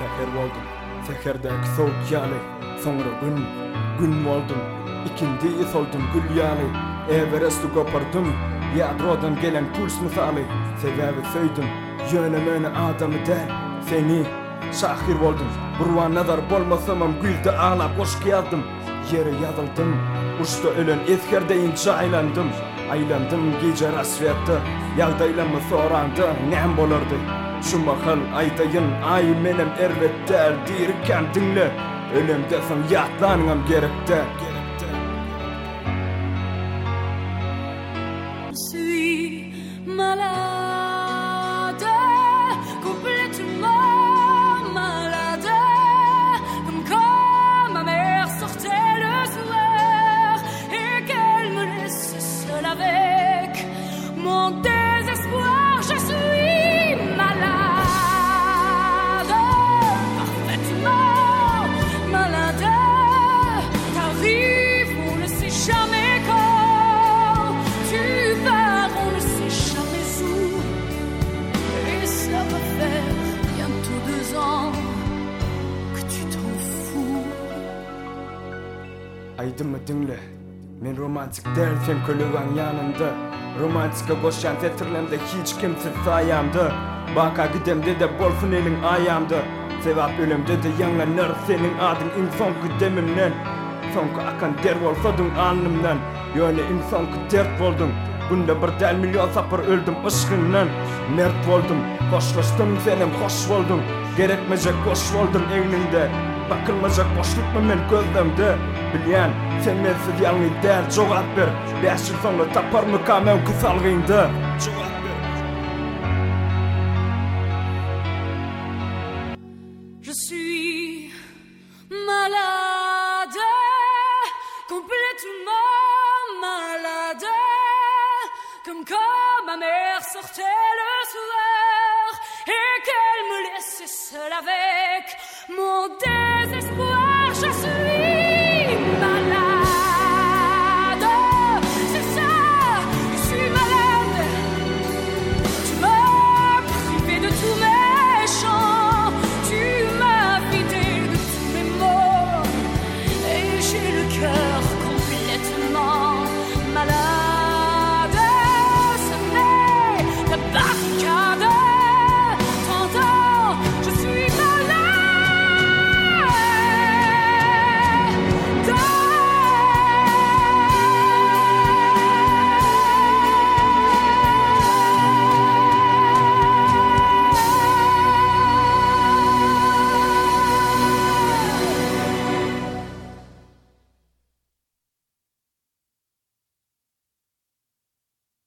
Seher oldum, seherdeki soğuk yali. Sonra gün oldum. İkindi oldum gül yali. Everest'i kopardım. Yadrodan gelen puls misali. Sebebi söydüm, yönemeni adamı der. Seni şahir oldum. Burvan nazar bolmasamam gülde ağlap hoş geldim. Yere yazıldım. Uçta ölen eskerdeyin aylandım. Aylandım gece rasviyette. Yağdaylanma sorandı nem bolurdu. Şu mahal aytayın ay menem ervetler dirken dinle. Ölüm desem yatlanğam gerekte. Je suis malade, complètement malade, comme quand ma mère sortait le soir et qu'elle me laissait seule avec mon désespoir. Je suis malade, parfaitement malade. T'arrives, on ne sait jamais quand. Tu pars, on ne sait jamais où. Et ça va faire bientôt 2 ans que tu t'en fous. Aydın dinle. Men romantik derken kölüğün yanında. Romantika koşan tetirlemde hiç kimse sayamdı. Baka gidemde de bolsun elin ayamdı. Sevap ölümde de yanlanır senin adın insan gidemimden. Sonku akan der olsadın alnımdan. Yöne insan dert oldum. Bunda bir del milyon sapır öldüm ışkından. Mert oldum, hoşlaştım senin hoş oldum. Gerekmeyecek boş oldum eyninde. Bakılmayacak boşluk mu men gözlemde. Bilyen, sen mensiz yalnız der cevap ver. 5 yıl sonra tapar mı kamen kısalgıyında. Cevap ver. Je suis malade, complètement malade, comme quand ma mère sortait le